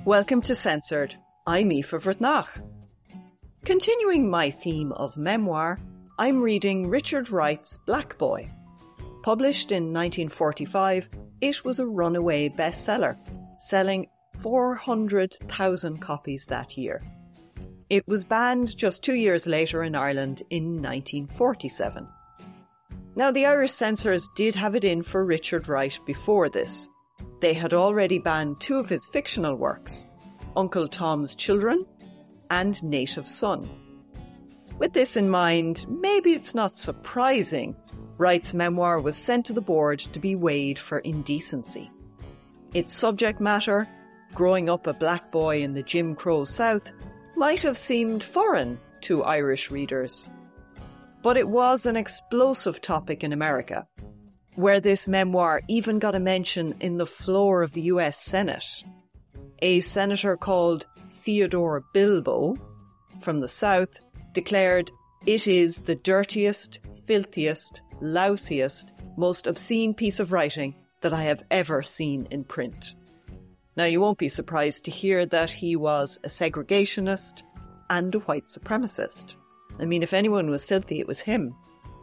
Welcome to Censored. I'm Aoife Bhreathnach. Continuing my theme of memoir, I'm reading Richard Wright's Black Boy. Published in 1945, it was a runaway bestseller, selling 400,000 copies that year. It was banned just 2 years later in Ireland in 1947. Now, the Irish censors did have it in for Richard Wright before this. They had already banned 2 of his fictional works, Uncle Tom's Children and Native Son. With this in mind, maybe it's not surprising Wright's memoir was sent to the board to be weighed for indecency. Its subject matter, growing up a black boy in the Jim Crow South, might have seemed foreign to Irish readers. But it was an explosive topic in America, where this memoir even got a mention in the floor of the US Senate. A senator called Theodore Bilbo from the South declared, "It is the dirtiest, filthiest, lousiest, most obscene piece of writing that I have ever seen in print." Now, you won't be surprised to hear that he was a segregationist and a white supremacist. I mean, if anyone was filthy, it was him.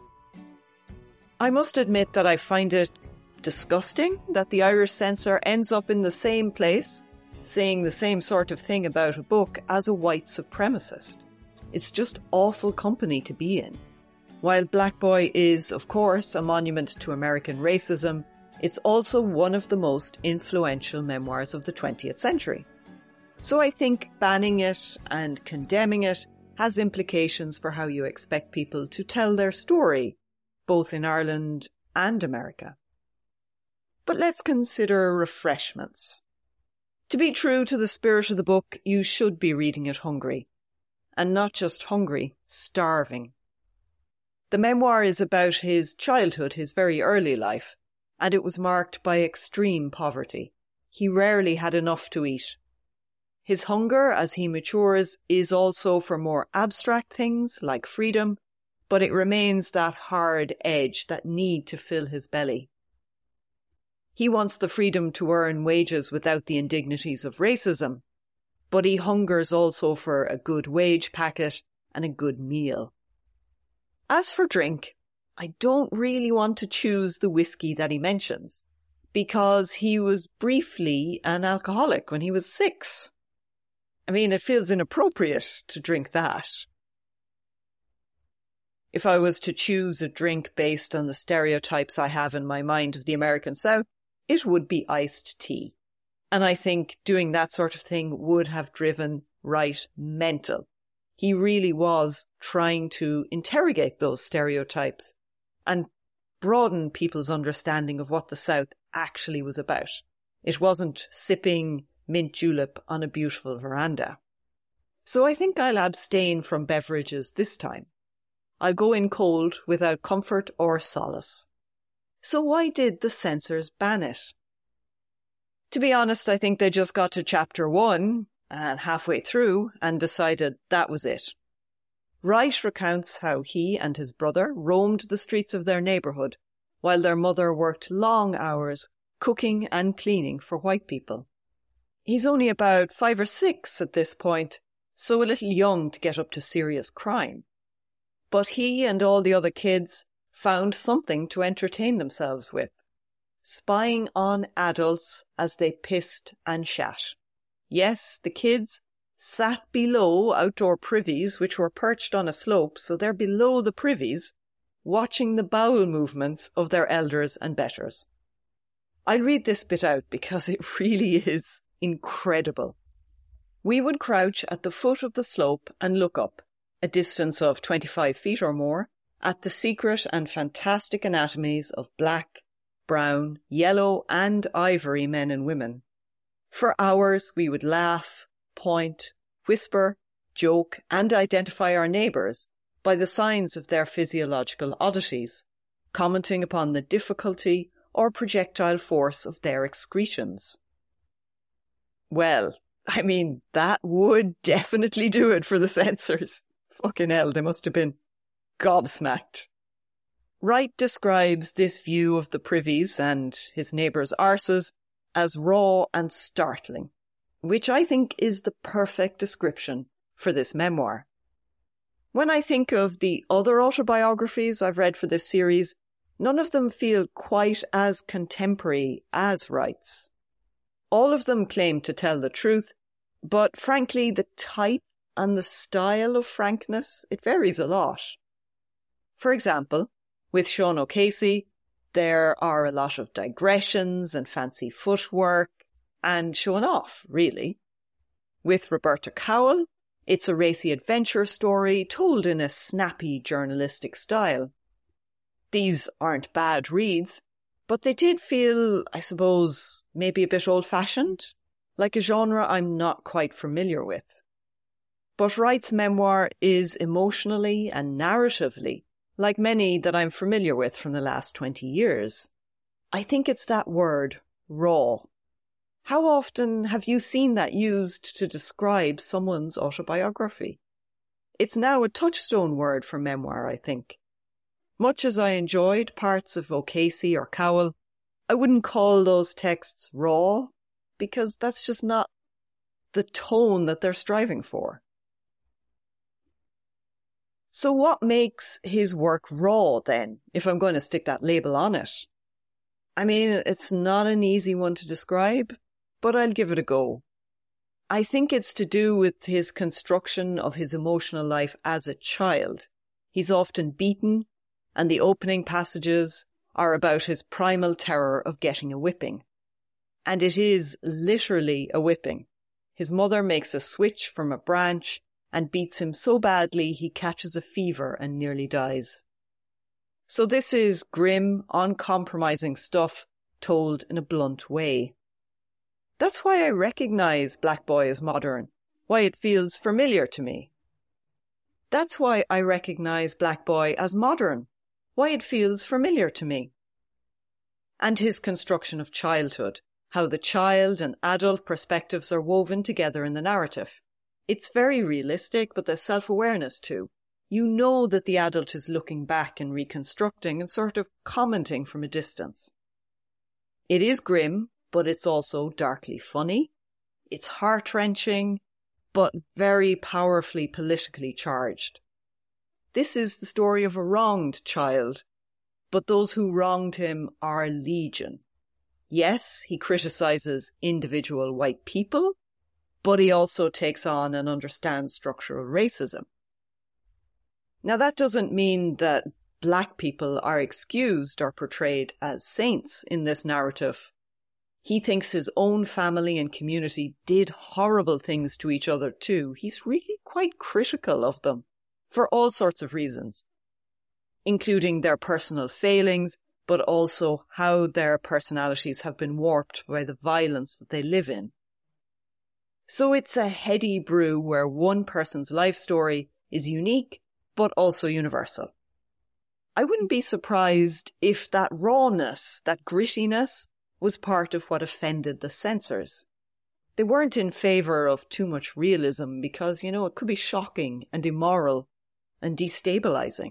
I must admit that I find it disgusting that the Irish censor ends up in the same place, saying the same sort of thing about a book as a white supremacist. It's just awful company to be in. While Black Boy is, of course, a monument to American racism, it's also one of the most influential memoirs of the 20th century. So I think banning it and condemning it has implications for how you expect people to tell their story, both in Ireland and America. But let's consider refreshments. To be true to the spirit of the book, you should be reading it hungry. And not just hungry, starving. The memoir is about his childhood, his very early life, and it was marked by extreme poverty. He rarely had enough to eat. His hunger, as he matures, is also for more abstract things like freedom, but it remains that hard edge, that need to fill his belly. He wants the freedom to earn wages without the indignities of racism, but he hungers also for a good wage packet and a good meal. As for drink, I don't really want to choose the whiskey that he mentions, because he was briefly an alcoholic when he was 6. I mean, it feels inappropriate to drink that. If I was to choose a drink based on the stereotypes I have in my mind of the American South, it would be iced tea. And I think doing that sort of thing would have driven Wright mental. He really was trying to interrogate those stereotypes and broaden people's understanding of what the South actually was about. It wasn't sipping mint julep on a beautiful veranda. So I think I'll abstain from beverages this time. I'll go in cold without comfort or solace. So why did the censors ban it? To be honest, I think they just got to chapter 1 and halfway through and decided that was it. Wright recounts how he and his brother roamed the streets of their neighbourhood while their mother worked long hours cooking and cleaning for white people. He's only about 5 or 6 at this point, so a little young to get up to serious crime. But he and all the other kids found something to entertain themselves with, spying on adults as they pissed and shat. Yes, the kids sat below outdoor privies which were perched on a slope, so they're below the privies, watching the bowel movements of their elders and betters. I'll read this bit out because it really is incredible. "We would crouch at the foot of the slope and look up, a distance of 25 feet or more, at the secret and fantastic anatomies of black, brown, yellow and ivory men and women. For hours we would laugh, point, whisper, joke and identify our neighbours by the signs of their physiological oddities, commenting upon the difficulty or projectile force of their excretions." Well, I mean, that would definitely do it for the censors. Fucking hell, they must have been gobsmacked. Wright describes this view of the privies and his neighbours' arses as raw and startling. which I think is the perfect description for this memoir. When I think of the other autobiographies I've read for this series, none of them feel quite as contemporary as Wright's. All of them claim to tell the truth, but frankly, the type and the style of frankness, it varies a lot. For example, with Sean O'Casey, there are a lot of digressions and fancy footwork and showing off, really. With Roberta Cowell, it's a racy adventure story told in a snappy journalistic style. These aren't bad reads, but they did feel, I suppose, maybe a bit old-fashioned, like a genre I'm not quite familiar with. But Wright's memoir is emotionally and narratively like many that I'm familiar with from the last 20 years. I think it's that word, raw. How often have you seen that used to describe someone's autobiography? It's now a touchstone word for memoir, I think. Much as I enjoyed parts of O'Casey or Cowell, I wouldn't call those texts raw, because that's just not the tone that they're striving for. So what makes his work raw then, if I'm going to stick that label on it? I mean, it's not an easy one to describe, but I'll give it a go. I think it's to do with his construction of his emotional life as a child. He's often beaten, and the opening passages are about his primal terror of getting a whipping. And it is literally a whipping. His mother makes a switch from a branch and beats him so badly he catches a fever and nearly dies. So this is grim, uncompromising stuff told in a blunt way. That's why I recognise Black Boy as modern, why it feels familiar to me. That's why I recognise Black Boy as modern, why it feels familiar to me. And his construction of childhood, how the child and adult perspectives are woven together in the narrative. It's very realistic, but there's self-awareness too. You know that the adult is looking back and reconstructing and sort of commenting from a distance. It is grim, but it's also darkly funny. It's heart-wrenching, but very powerfully politically charged. This is the story of a wronged child, but those who wronged him are legion. Yes, he criticises individual white people, but he also takes on and understands structural racism. Now, that doesn't mean that black people are excused or portrayed as saints in this narrative. He thinks his own family and community did horrible things to each other too. He's really quite critical of them for all sorts of reasons, including their personal failings, but also how their personalities have been warped by the violence that they live in. So it's a heady brew where one person's life story is unique, but also universal. I wouldn't be surprised if that rawness, that grittiness, was part of what offended the censors. They weren't in favour of too much realism because, it could be shocking and immoral and destabilising.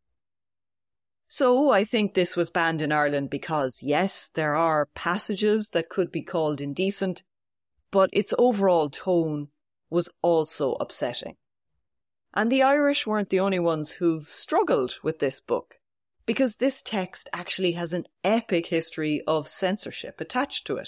So I think this was banned in Ireland because, yes, there are passages that could be called indecent, but its overall tone was also upsetting. And the Irish weren't the only ones who've struggled with this book, because this text actually has an epic history of censorship attached to it.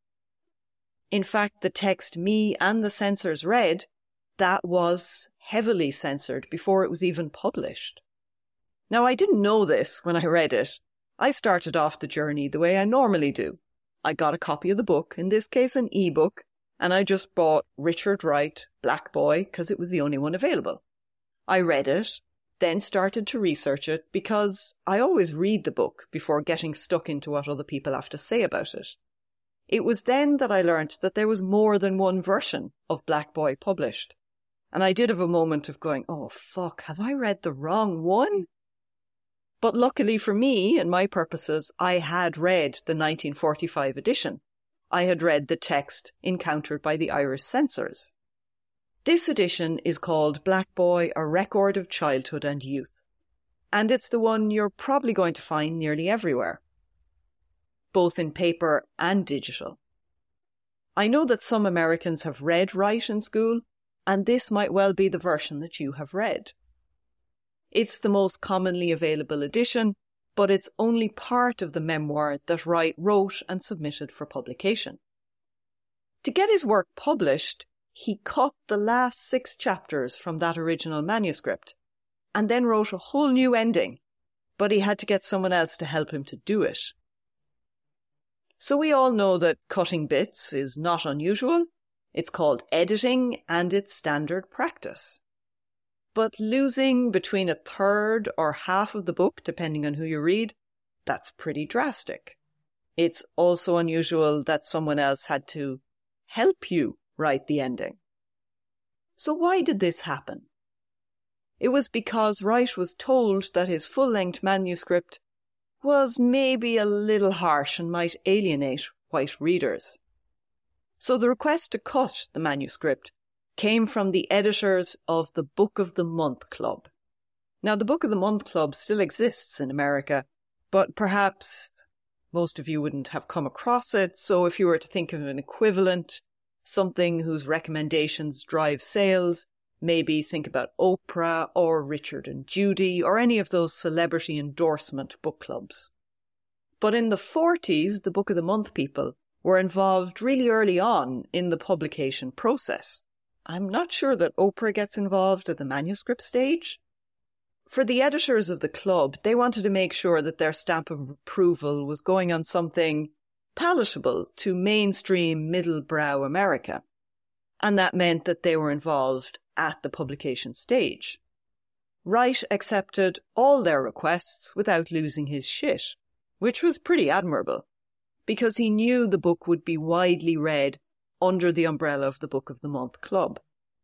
In fact, the text me and the censors read, that was heavily censored before it was even published. Now, I didn't know this when I read it. I started off the journey the way I normally do. I got a copy of the book, in this case an ebook, and I just bought Richard Wright, Black Boy, because it was the only one available. I read it, then started to research it because I always read the book before getting stuck into what other people have to say about it. It was then that I learnt that there was more than one version of Black Boy published. And I did have a moment of going, oh fuck, have I read the wrong one? But luckily for me and my purposes, I had read the 1945 edition. I had read the text encountered by the Irish censors. This edition is called Black Boy, A Record of Childhood and Youth. And it's the one you're probably going to find nearly everywhere, both in paper and digital. I know that some Americans have read Wright in school, and this might well be the version that you have read. It's the most commonly available edition, but it's only part of the memoir that Wright wrote and submitted for publication. To get his work published, he cut the last 6 chapters from that original manuscript, and then wrote a whole new ending, but he had to get someone else to help him to do it. So we all know that cutting bits is not unusual. It's called editing, and it's standard practice. But losing between a third or half of the book, depending on who you read, that's pretty drastic. It's also unusual that someone else had to help you write the ending. So why did this happen? It was because Wright was told that his full-length manuscript was maybe a little harsh and might alienate white readers. So the request to cut the manuscript came from the editors of the Book of the Month Club. Now, the Book of the Month Club still exists in America, but perhaps most of you wouldn't have come across it, so if you were to think of an equivalent, something whose recommendations drive sales, maybe think about Oprah or Richard and Judy or any of those celebrity endorsement book clubs. But in the 40s, the Book of the Month people were involved really early on in the publication process. I'm not sure that Oprah gets involved at the manuscript stage. For the editors of the club, they wanted to make sure that their stamp of approval was going on something palatable to mainstream middle-brow America. And that meant that they were involved at the publication stage. Wright accepted all their requests without losing his shit, which was pretty admirable, because he knew the book would be widely read under the umbrella of the Book of the Month Club.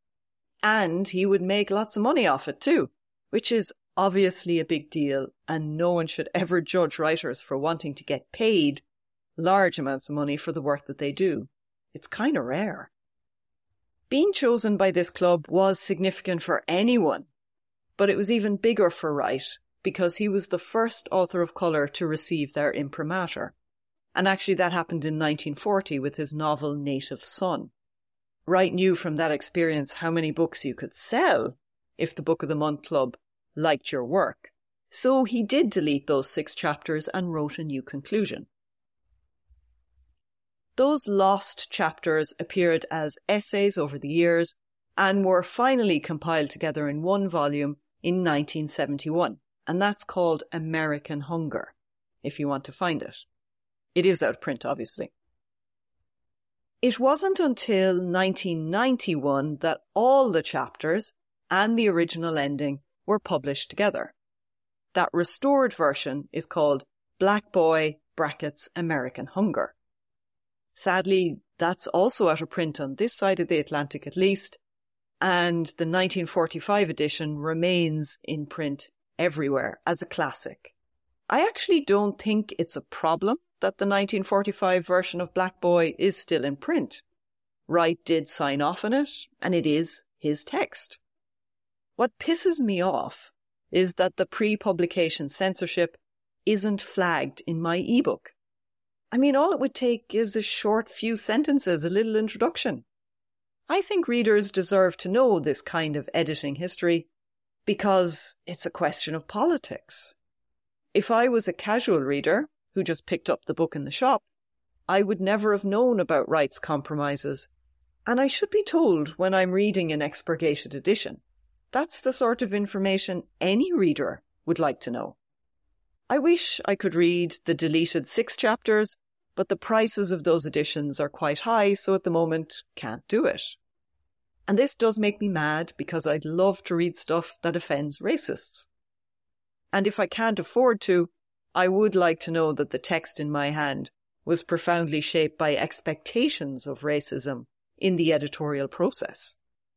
And he would make lots of money off it too, which is obviously a big deal, and no one should ever judge writers for wanting to get paid large amounts of money for the work that they do. It's kind of rare. Being chosen by this club was significant for anyone, but it was even bigger for Wright because he was the first author of colour to receive their imprimatur. And actually that happened in 1940 with his novel Native Son. Wright knew from that experience how many books you could sell if the Book of the Month Club liked your work. So he did delete those 6 chapters and wrote a new conclusion. Those lost chapters appeared as essays over the years and were finally compiled together in one volume in 1971. And that's called American Hunger, if you want to find it. It is out of print, obviously. It wasn't until 1991 that all the chapters and the original ending were published together. That restored version is called Black Boy (American Hunger). Sadly, that's also out of print on this side of the Atlantic at least, and the 1945 edition remains in print everywhere as a classic. I actually don't think it's a problem that the 1945 version of Black Boy is still in print. Wright did sign off on it, and it is his text. What pisses me off is that the pre-publication censorship isn't flagged in my ebook. I mean, all it would take is a short few sentences, a little introduction. I think readers deserve to know this kind of editing history because it's a question of politics. If I was a casual reader who just picked up the book in the shop, I would never have known about Wright's compromises, and I should be told when I'm reading an expurgated edition. That's the sort of information any reader would like to know. I wish I could read the deleted 6 chapters, but the prices of those editions are quite high, so at the moment can't do it. And this does make me mad because I'd love to read stuff that offends racists. And if I can't afford to, I would like to know that the text in my hand was profoundly shaped by expectations of racism in the editorial process.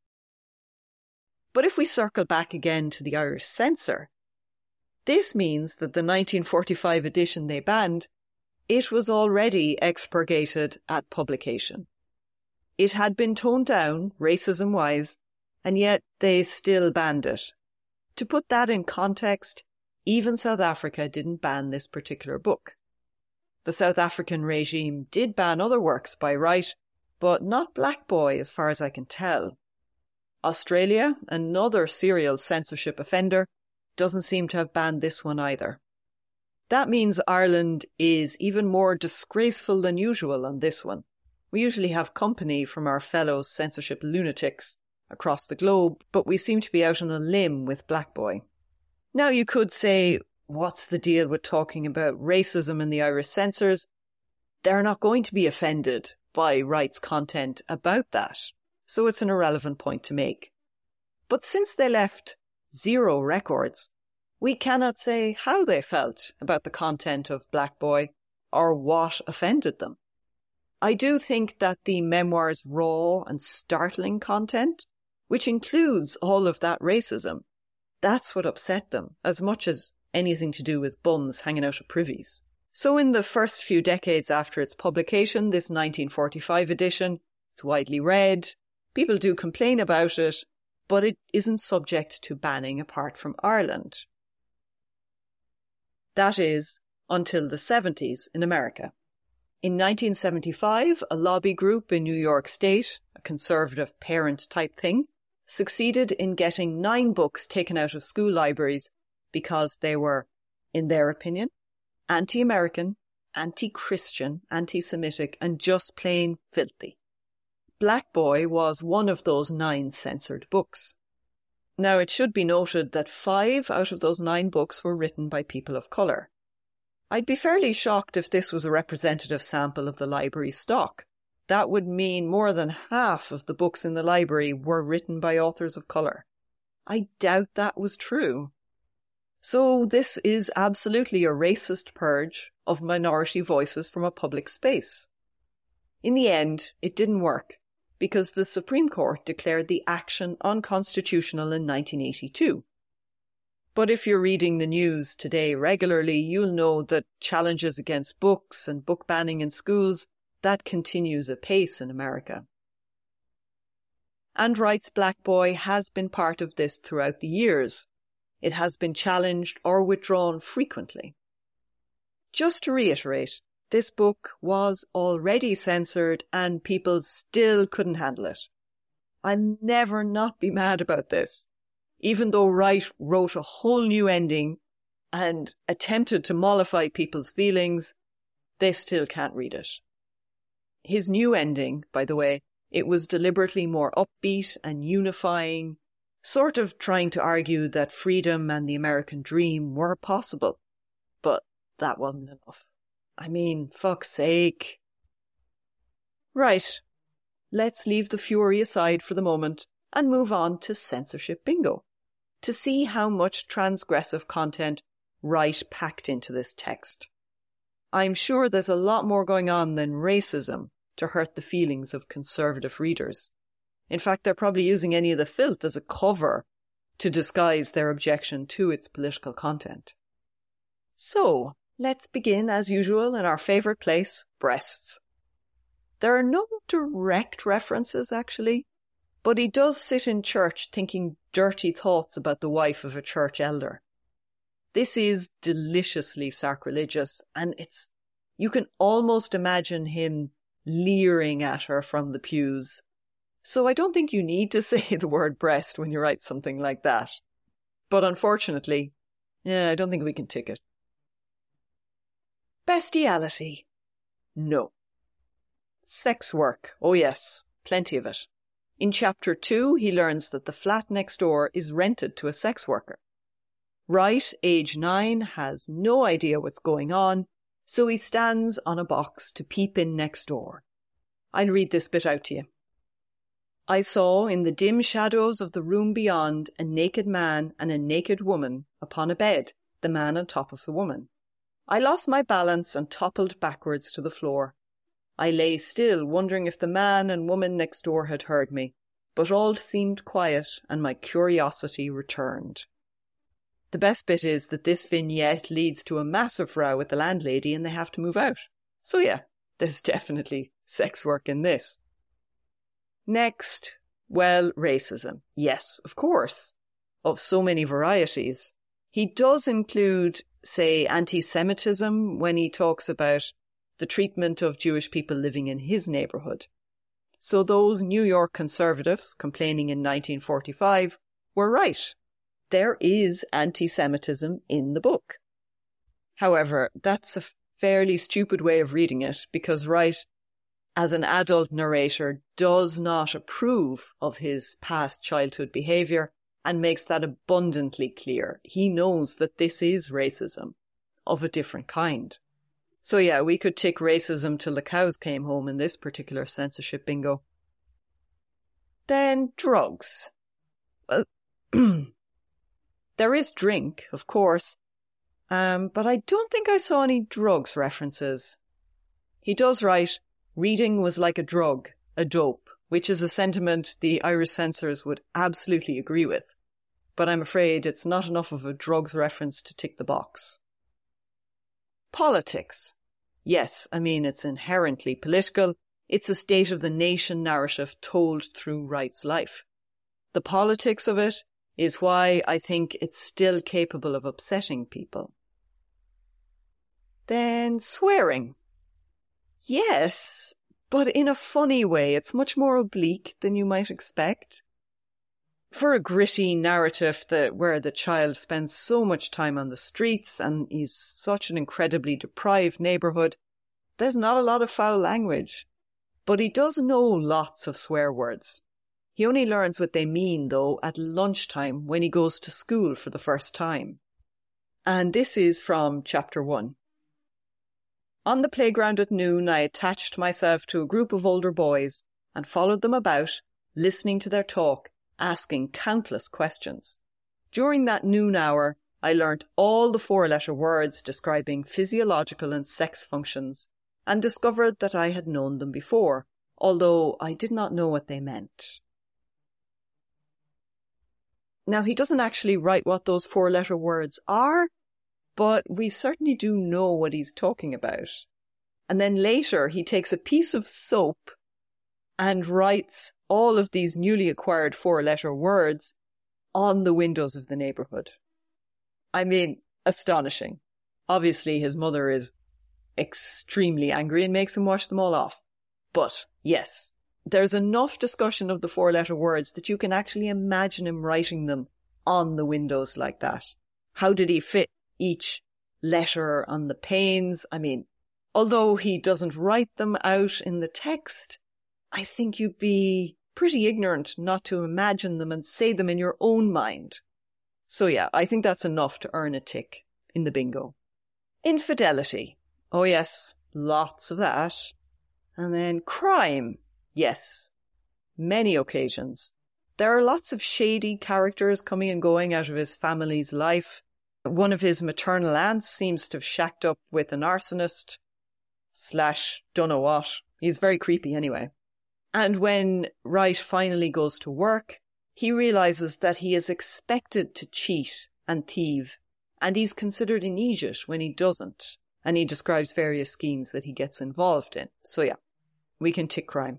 But if we circle back again to the Irish censor, this means that the 1945 edition they banned, it was already expurgated at publication. It had been toned down, racism-wise, and yet they still banned it. To put that in context, even South Africa didn't ban this particular book. The South African regime did ban other works by Wright, but not Black Boy as far as I can tell. Australia, another serial censorship offender, doesn't seem to have banned this one either. That means Ireland is even more disgraceful than usual on this one. We usually have company from our fellow censorship lunatics across the globe, but we seem to be out on a limb with Black Boy. Now you could say, what's the deal with talking about racism in the Irish censors? They're not going to be offended by rights content about that, so it's an irrelevant point to make. But since they left 0 records, we cannot say how they felt about the content of Black Boy or what offended them. I do think that the memoir's raw and startling content, which includes all of that racism, that's what upset them as much as anything to do with buns hanging out of privies. So in the first few decades after its publication, this 1945 edition, it's widely read, people do complain about it, but it isn't subject to banning apart from Ireland. That is, until the 70s in America. In 1975, a lobby group in New York State, a conservative parent-type thing, succeeded in getting 9 books taken out of school libraries because they were, in their opinion, anti-American, anti-Christian, anti-Semitic, and just plain filthy. Black Boy was one of those 9 censored books. Now, it should be noted that 5 out of those 9 books were written by people of colour. I'd be fairly shocked if this was a representative sample of the library stock. That would mean more than half of the books in the library were written by authors of colour. I doubt that was true. So this is absolutely a racist purge of minority voices from a public space. In the end, it didn't work, because the Supreme Court declared the action unconstitutional in 1982. But if you're reading the news today regularly, you'll know that challenges against books and book banning in schools, that continues apace in America. And Wright's Black Boy has been part of this throughout the years. It has been challenged or withdrawn frequently. Just to reiterate, this book was already censored and people still couldn't handle it. I'll never not be mad about this. Even though Wright wrote a whole new ending and attempted to mollify people's feelings, they still can't read it. His new ending, by the way, it was deliberately more upbeat and unifying, sort of trying to argue that freedom and the American dream were possible. But that wasn't enough. I mean, fuck's sake. Right, let's leave the fury aside for the moment and move on to censorship bingo, to see how much transgressive content Wright packed into this text. I'm sure there's a lot more going on than racism to hurt the feelings of conservative readers. In fact, they're probably using any of the filth as a cover to disguise their objection to its political content. So, let's begin as usual in our favourite place, breasts. There are no direct references, actually, but he does sit in church thinking dirty thoughts about the wife of a church elder. This is deliciously sacrilegious, and you can almost imagine him leering at her from the pews. So I don't think you need to say the word breast when you write something like that. But unfortunately, I don't think we can tick it. Bestiality. No. Sex work. Oh yes, plenty of it. In chapter 2, he learns that the flat next door is rented to a sex worker. Wright, age 9, has no idea what's going on, so he stands on a box to peep in next door. I'll read this bit out to you. I saw in the dim shadows of the room beyond a naked man and a naked woman upon a bed, the man on top of the woman. I lost my balance and toppled backwards to the floor. I lay still, wondering if the man and woman next door had heard me, but all seemed quiet and my curiosity returned. The best bit is that this vignette leads to a massive row with the landlady and they have to move out. So yeah, there's definitely sex work in this. Next, well, racism. Yes, of course, of so many varieties. He does include, say, anti-Semitism when he talks about the treatment of Jewish people living in his neighbourhood. So those New York conservatives complaining in 1945 were right. There is anti-Semitism in the book. However, that's a fairly stupid way of reading it because Wright, as an adult narrator, does not approve of his past childhood behaviour and makes that abundantly clear. He knows that this is racism of a different kind. So yeah, we could tick racism till the cows came home in this particular censorship bingo. Then drugs. Well, there is drink, of course, but I don't think I saw any drugs references. He does write, reading was like a drug, a dope, which is a sentiment the Irish censors would absolutely agree with. But I'm afraid it's not enough of a drugs reference to tick the box. Politics. Yes, I mean, it's inherently political. It's a state of the nation narrative told through Wright's life. The politics of it is why I think it's still capable of upsetting people. Then swearing. Yes, but in a funny way. It's much more oblique than you might expect. For a gritty narrative where the child spends so much time on the streets and is such an incredibly deprived neighbourhood, there's not a lot of foul language. But he does know lots of swear words. He only learns what they mean, though, at lunchtime when he goes to school for the first time. And this is from chapter 1. On the playground at noon, I attached myself to a group of older boys and followed them about, listening to their talk, asking countless questions. During that noon hour, I learnt all the 4-letter words describing physiological and sex functions and discovered that I had known them before, although I did not know what they meant. Now, he doesn't actually write what those 4-letter words are, but we certainly do know what he's talking about. And then later, he takes a piece of soap and writes all of these newly acquired 4-letter words on the windows of the neighbourhood. I mean, astonishing. Obviously, his mother is extremely angry and makes him wash them all off. But yes, there's enough discussion of the 4-letter words that you can actually imagine him writing them on the windows like that. How did he fit each letter on the panes? I mean, although he doesn't write them out in the text, I think you'd be pretty ignorant not to imagine them and say them in your own mind. So yeah, I think that's enough to earn a tick in the bingo. Infidelity. Oh yes, lots of that. And then crime. Yes, many occasions. There are lots of shady characters coming and going out of his family's life. One of his maternal aunts seems to have shacked up with an arsonist / don't know what. He's very creepy anyway. And when Wright finally goes to work, he realizes that he is expected to cheat and thieve, and he's considered an idiot when he doesn't. And he describes various schemes that he gets involved in. So yeah, we can tick crime.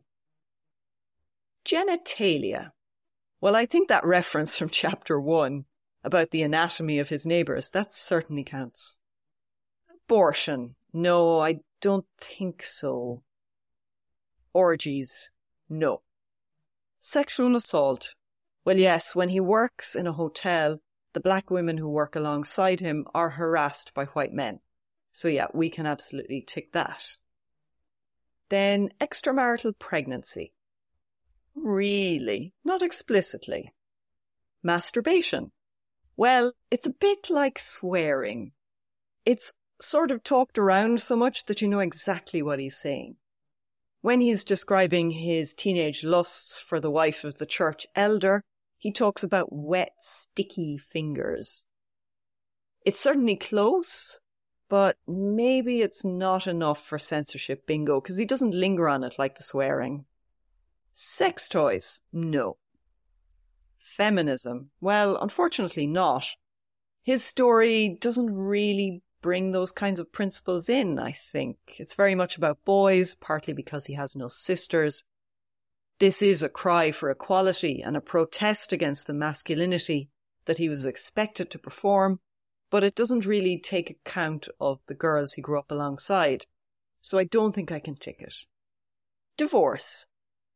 Genitalia. Well, I think that reference from chapter 1 about the anatomy of his neighbours, that certainly counts. Abortion. No, I don't think so. Orgies. No. Sexual assault. Well, yes, when he works in a hotel, the black women who work alongside him are harassed by white men. So yeah, we can absolutely tick that. Then extramarital pregnancy. Really? Not explicitly. Masturbation. Well, it's a bit like swearing. It's sort of talked around so much that you know exactly what he's saying. When he's describing his teenage lusts for the wife of the church elder, he talks about wet, sticky fingers. It's certainly close, but maybe it's not enough for censorship bingo because he doesn't linger on it like the swearing. Sex toys? No. Feminism? Well, unfortunately not. His story doesn't really bring those kinds of principles in, I think. It's very much about boys, partly because he has no sisters. This is a cry for equality and a protest against the masculinity that he was expected to perform, but it doesn't really take account of the girls he grew up alongside. So I don't think I can tick it. Divorce.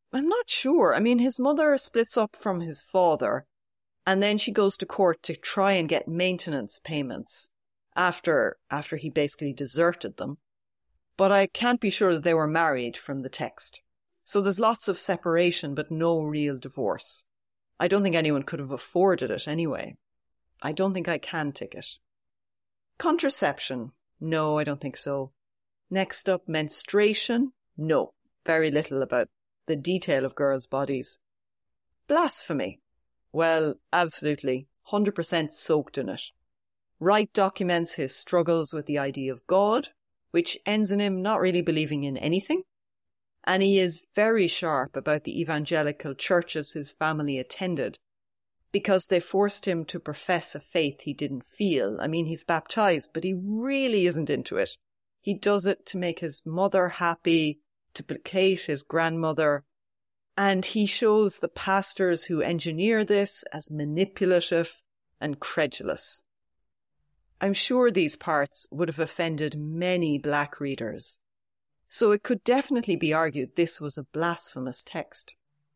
I'm not sure. I mean, his mother splits up from his father, and then she goes to court to try and get maintenance payments after he basically deserted them. But I can't be sure that they were married from the text. So there's lots of separation, but no real divorce. I don't think anyone could have afforded it anyway. I don't think I can tick it. Contraception? No, I don't think so. Next up, menstruation? No, very little about the detail of girls' bodies. Blasphemy? Well, absolutely. 100% soaked in it. Wright documents his struggles with the idea of God, which ends in him not really believing in anything. And he is very sharp about the evangelical churches his family attended, because they forced him to profess a faith he didn't feel. I mean, he's baptized, but he really isn't into it. He does it to make his mother happy, to placate his grandmother, and he shows the pastors who engineer this as manipulative and credulous. I'm sure these parts would have offended many black readers, so it could definitely be argued this was a blasphemous text.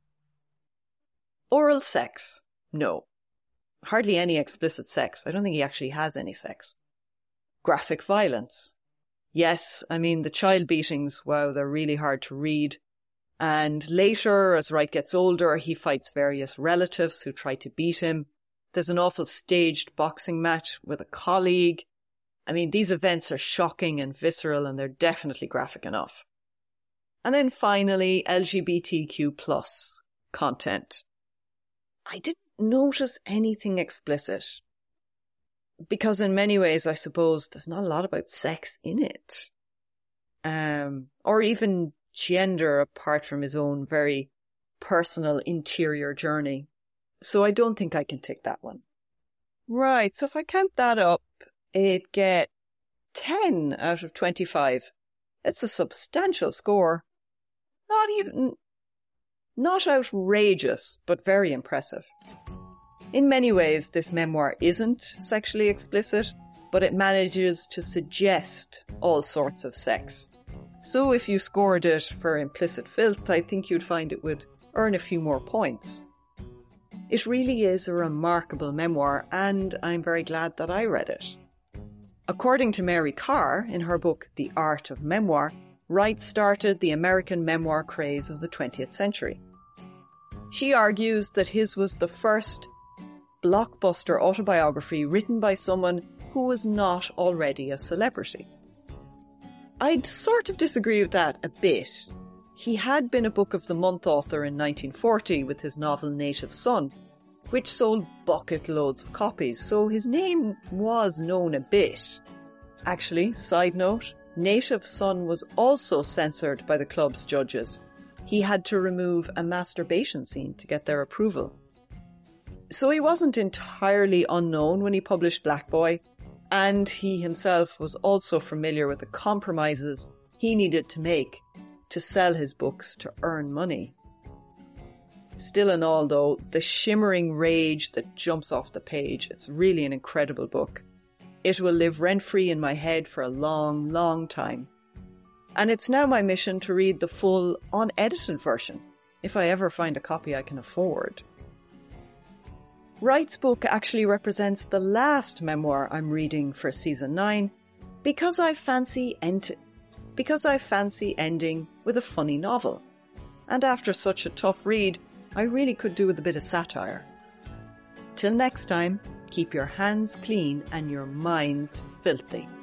Oral sex? No. Hardly any explicit sex. I don't think he actually has any sex. Graphic violence? Yes, I mean, the child beatings, wow, they're really hard to read. And later, as Wright gets older, he fights various relatives who try to beat him. There's an awful staged boxing match with a colleague. I mean, these events are shocking and visceral, and they're definitely graphic enough. And then finally, LGBTQ+ content. I didn't notice anything explicit, because in many ways, I suppose, there's not a lot about sex in it. Or even gender, apart from his own very personal interior journey. So I don't think I can tick that one. Right, so if I count that up, it'd get 10 out of 25. It's a substantial score. Not outrageous, but very impressive. In many ways, this memoir isn't sexually explicit, but it manages to suggest all sorts of sex. So if you scored it for implicit filth, I think you'd find it would earn a few more points. It really is a remarkable memoir, and I'm very glad that I read it. According to Mary Karr, in her book The Art of Memoir, Wright started the American memoir craze of the 20th century. She argues that his was the first blockbuster autobiography written by someone who was not already a celebrity. I'd sort of disagree with that a bit. He had been a Book of the Month author in 1940 with his novel Native Son, which sold bucket loads of copies, so his name was known a bit. Actually, side note, Native Son was also censored by the club's judges. He had to remove a masturbation scene to get their approval. So he wasn't entirely unknown when he published Black Boy, and he himself was also familiar with the compromises he needed to make to sell his books to earn money. Still in all, though, the shimmering rage that jumps off the page, it's really an incredible book. It will live rent-free in my head for a long, long time. And it's now my mission to read the full, unedited version, if I ever find a copy I can afford. Wright's book actually represents the last memoir I'm reading for season 9, because I fancy ending with a funny novel. And after such a tough read, I really could do with a bit of satire. Till next time, keep your hands clean and your minds filthy.